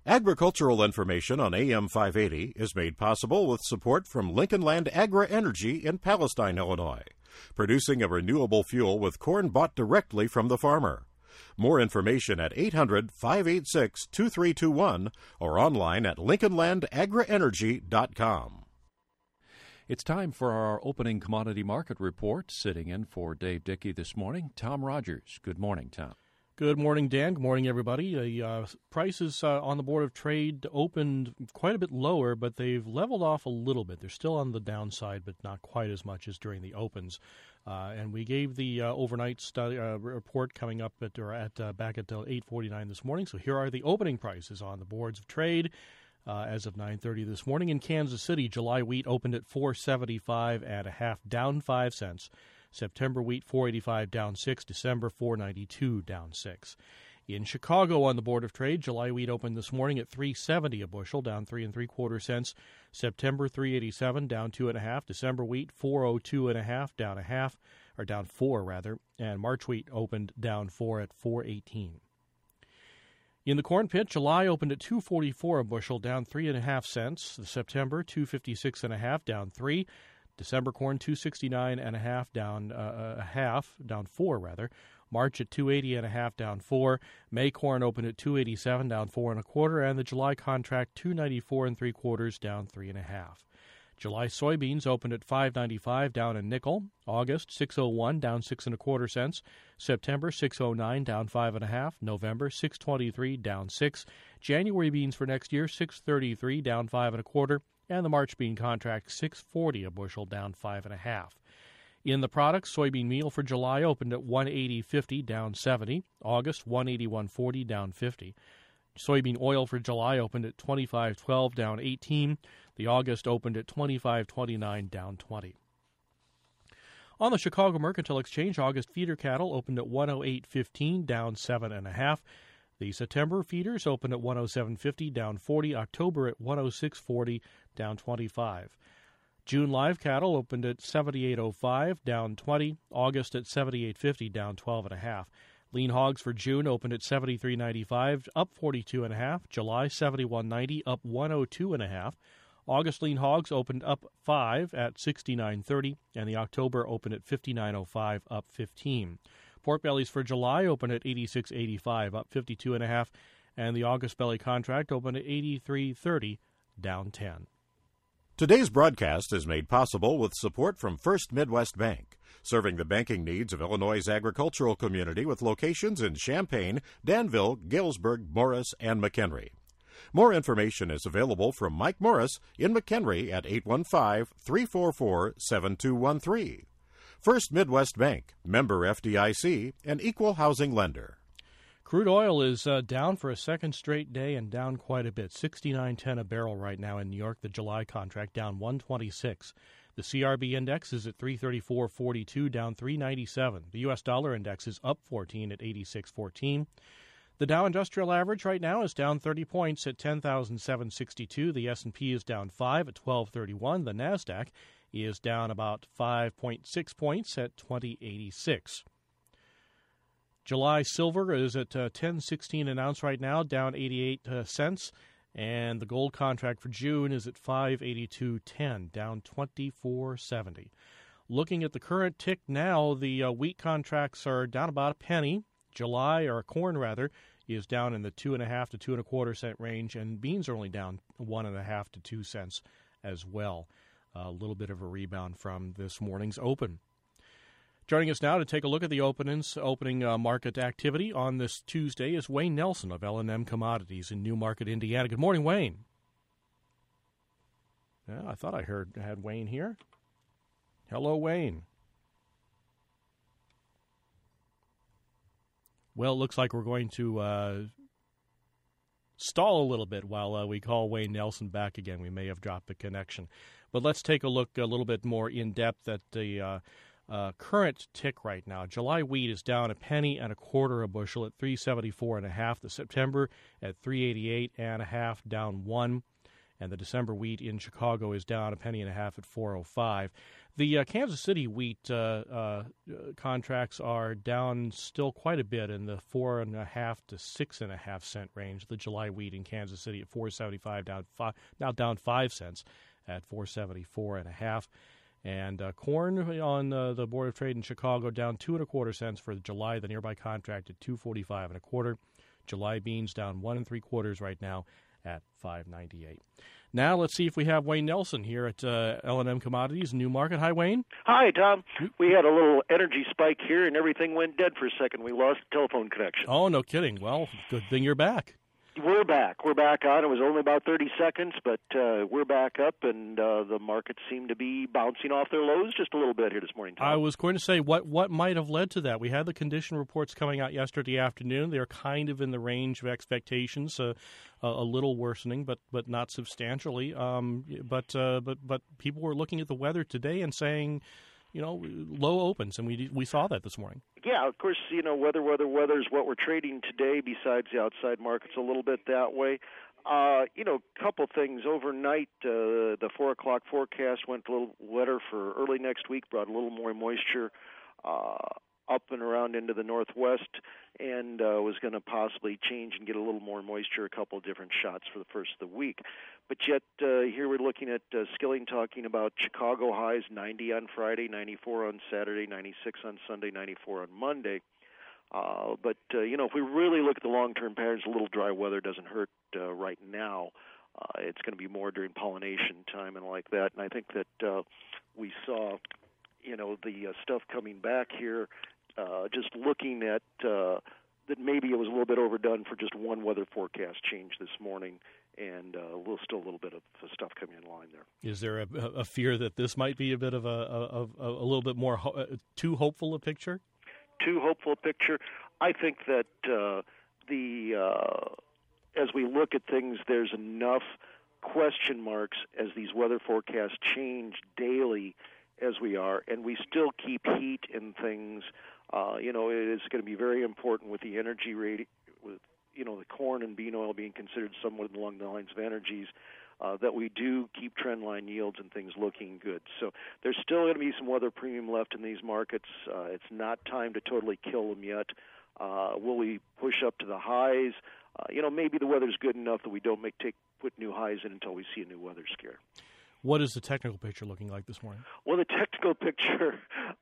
Agricultural information on AM 580 is made possible with support from Lincoln Land Agri-Energy in Palestine, Illinois, producing a renewable fuel with corn bought directly from the farmer. More information at 800-586-2321 or online at lincolnlandagrienergy.com. It's time for our opening commodity market report. Sitting in for Dave Dickey this morning, Tom Rogers. Good morning, Tom. Good morning, Dan. Good morning, everybody. The prices on the Board of Trade opened quite a bit lower, but they've leveled off a little bit. They're still on the downside, but not quite as much as during the opens. And we gave the overnight study report coming up back at 8:49 this morning. So here are the opening prices on the Boards of Trade as of 9:30 this morning. In Kansas City, July wheat opened at $4.75 down 5 cents. September wheat $4.85 down 6, December $4.92 down 6. In Chicago on the Board of Trade, July wheat opened this morning at $3.70 a bushel, down 3 3/4 cents. September $3.87 down 2.5. December wheat $4.02.5 down a half, or down 4 rather, and March wheat opened down 4 at $4.18. In the corn pit, July opened at $2.44 a bushel, down 3.5 cents. The September $2.56.5 down 3. December corn $2.69.5 down a half, down 4 rather. March at $2.80.5 down 4. May corn opened at $2.87 down 4 1/4, and the July contract $2.94 3/4 down 3.5. July soybeans opened at $5.95 down a nickel. August $6.01 down 6 1/4 cents. September $6.09 down 5.5. November $6.23 down 6. January beans for next year $6.33 down 5 1/4. And the March bean contract $6.40 a bushel down 5.5. In the products, soybean meal for July opened at $180.50 down 70. August $181.40 down 50. Soybean oil for July opened at $25.12 down 18. The August opened at $25.29 down 20. On the Chicago Mercantile Exchange, August feeder cattle opened at $108.15 down 7.5. The September feeders opened at $107.50, down 40. October at $106.40, down 25. June live cattle opened at $78.05, down 20. August at $78.50, down 12.5. Lean hogs for June opened at $73.95, up 42.5. July $71.90, up 102.5. August lean hogs opened up 5 at $69.30, and the October opened at $59.05, up 15. Pork bellies for July opened at $86.85, up 52.5, and the August belly contract opened at $83.30, down 10. Today's broadcast is made possible with support from First Midwest Bank, serving the banking needs of Illinois' agricultural community with locations in Champaign, Danville, Galesburg, Morris, and McHenry. More information is available from Mike Morris in McHenry at 815-344-7213. First Midwest Bank, member FDIC, an equal housing lender. Crude oil is down for a second straight day and down quite a bit. $69.10 a barrel right now in New York. The July contract down 126. The CRB index is at 334.42, down 397. The U.S. dollar index is up 14 at 86.14. The Dow Industrial Average right now is down 30 points at 10,762. The S&P is down 5 at 1231. The NASDAQ is down about 5.6 points at 2086. July silver is at $10.16 an ounce right now, down 88 cents. And the gold contract for June is at $582.10, down 24.70. Looking at the current tick now, the wheat contracts are down about a penny. July, or corn rather, is down in the 2.5 to 2 1/4 cent range, and beans are only down 1.5 to 2 cents as well. A little bit of a rebound from this morning's open. Joining us now to take a look at the opening market activity on this Tuesday is Wayne Nelson of L&M Commodities in Newmarket, Indiana. Good morning, Wayne. Yeah, I thought I had Wayne here. Hello, Wayne. Well, it looks like we're going to stall a little bit while we call Wayne Nelson back again. We may have dropped the connection. But let's take a look a little bit more in depth at the current tick right now. July wheat is down a penny and a quarter a bushel at 374.5. The September at 388.5, down 1. and the December wheat in Chicago is down a penny and a half at 4.05. The Kansas City wheat contracts are down still quite a bit in the 4.5 to 6.5 cent range. The July wheat in Kansas City at 4.75 down 5 cents at 4.74.5. And corn on the Board of Trade in Chicago down 2.25 cents for July. The nearby contract at 2.45 1/4. July beans down 1 3/4 right now at 5.98. Now let's see if we have Wayne Nelson here at L&M Commodities New Market. Hi, Wayne. Hi, Tom. We had a little energy spike here, and everything went dead for a second. We lost the telephone connection. Oh, no kidding. Well, good thing you're back. We're back. We're back on. It was only about 30 seconds, but we're back up, and the markets seem to be bouncing off their lows just a little bit here this morning, Tom. I was going to say, what might have led to that? We had the condition reports coming out yesterday afternoon. They're kind of in the range of expectations, a little worsening, but not substantially. But people were looking at the weather today and saying, low opens, and we saw that this morning. Yeah, of course, weather is what we're trading today besides the outside markets a little bit that way. Couple things. Overnight, the 4 o'clock forecast went a little wetter for early next week, brought a little more moisture up and around into the northwest, and was going to possibly change and get a little more moisture, a couple of different shots for the first of the week. But yet here we're looking at Skilling talking about Chicago highs, 90 on Friday, 94 on Saturday, 96 on Sunday, 94 on Monday. But if we really look at the long-term patterns, a little dry weather doesn't hurt right now. It's going to be more during pollination time and like that. And I think that we saw, the stuff coming back here, just looking at that maybe it was a little bit overdone for just one weather forecast change this morning, and still a little bit of stuff coming in line there. Is there a fear that this might be a bit of a little bit more too hopeful a picture? Too hopeful a picture. I think that as we look at things, there's enough question marks as these weather forecasts change daily as we are, and we still keep heat in things. It is going to be very important with the energy rate, with the corn and bean oil being considered somewhat along the lines of energies, that we do keep trend line yields and things looking good. So there's still going to be some weather premium left in these markets. It's not time to totally kill them yet. Will we push up to the highs? Maybe the weather's good enough that we don't put new highs in until we see a new weather scare. What is the technical picture looking like this morning? Well, the technical picture,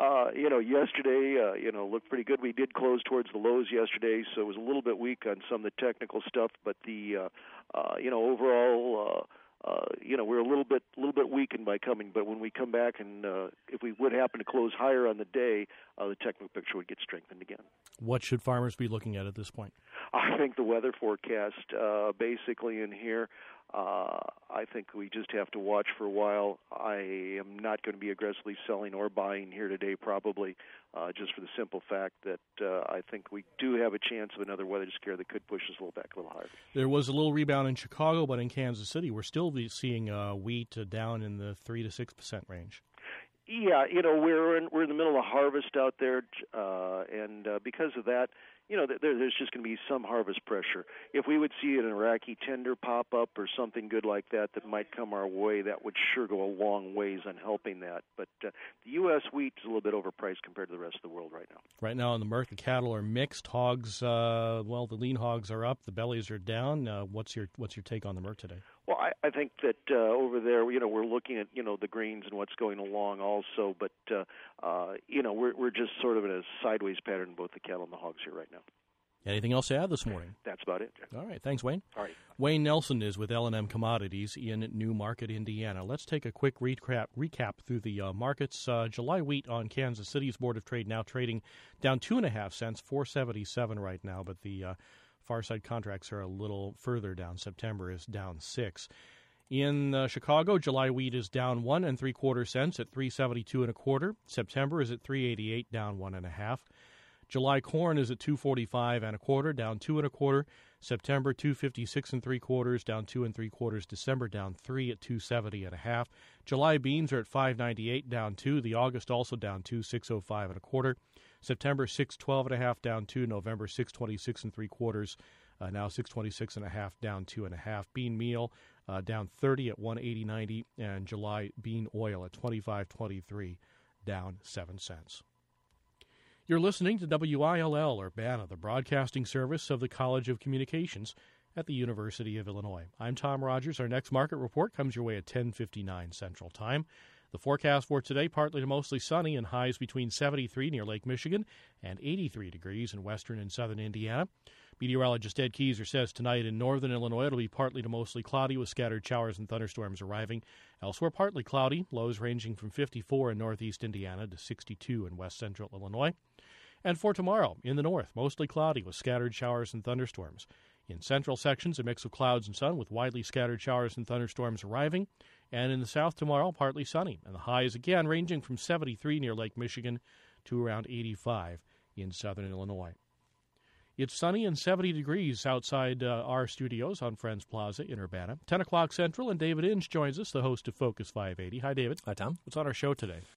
yesterday, looked pretty good. We did close towards the lows yesterday, so it was a little bit weak on some of the technical stuff. But the, overall, we're a little bit weakened by coming. But when we come back, and if we would happen to close higher on the day, the technical picture would get strengthened again. What should farmers be looking at this point? I think the weather forecast, basically in here. I think we just have to watch for a while. I am not going to be aggressively selling or buying here today, probably, just for the simple fact that I think we do have a chance of another weather scare that could push us a little back a little higher. There was a little rebound in Chicago, but in Kansas City, we're still seeing wheat down in the 3 to 6% range. Yeah, we're in the middle of harvest out there, and because of that, there's just going to be some harvest pressure. If we would see an Iraqi tender pop up or something good like that might come our way, that would sure go a long ways on helping that. But the U.S. wheat is a little bit overpriced compared to the rest of the world right now. Right now in the market, cattle are mixed. Hogs, the lean hogs are up, the bellies are down. What's your take on the Merc today? Well, I think that over there, we're looking at the grains and what's going along also, but we're just sort of in a sideways pattern, both the cattle and the hogs here right now. Anything else to add this morning? That's about it. All right, thanks, Wayne. All right. Wayne Nelson is with L&M Commodities in New Market, Indiana. Let's take a quick recap through the markets. July wheat on Kansas City's Board of Trade now trading down 2.5 cents, 4.77 right now, but the far side contracts are a little further down. September is down 6. In Chicago, July wheat is down 1 3/4 cents at 3.72 1/4. September is at 3.88, down 1.5. July corn is at 2.45 1/4, down 2 1/4. September 2.56 3/4, down 2 3/4. December down 3 at 2.70 1/2. July beans are at 5.98, down 2. The August also down 2, 6.05 1/4. September 6.12 1/2, down 2. November 6.26 3/4, now $6.26.5, down 2.5. Bean meal down 30 at $1.80.90, and July bean oil at $25.23, down 7 cents. You're listening to WILL Urbana, the broadcasting service of the College of Communications at the University of Illinois. I'm Tom Rogers. Our next market report comes your way at 10:59 Central Time. The forecast for today, partly to mostly sunny and highs between 73 near Lake Michigan and 83 degrees in western and southern Indiana. Meteorologist Ed Keyser says tonight in northern Illinois it'll be partly to mostly cloudy with scattered showers and thunderstorms arriving. Elsewhere, partly cloudy, lows ranging from 54 in northeast Indiana to 62 in west central Illinois. And for tomorrow, in the north, mostly cloudy with scattered showers and thunderstorms. In central sections, a mix of clouds and sun with widely scattered showers and thunderstorms arriving. And in the south tomorrow, partly sunny. And the highs again ranging from 73 near Lake Michigan to around 85 in southern Illinois. It's sunny and 70 degrees outside our studios on Friends Plaza in Urbana. 10 o'clock Central, and David Inge joins us, the host of Focus 580. Hi, David. Hi, Tom. What's on our show today?